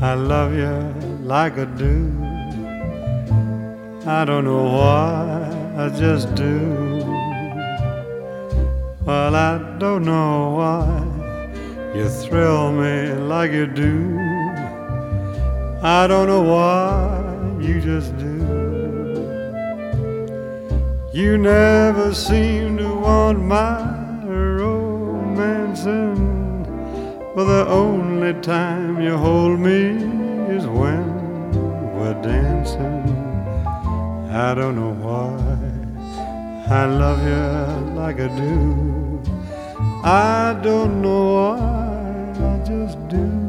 I love you like I do. I don't know why, I just do. Well, I don't know why you thrill me like you do. I don't know why, you just do. You never seem to want my romancing, but the only time you hold me is when we're dancing. I don't know why I love you like I do. I don't know why, I just do.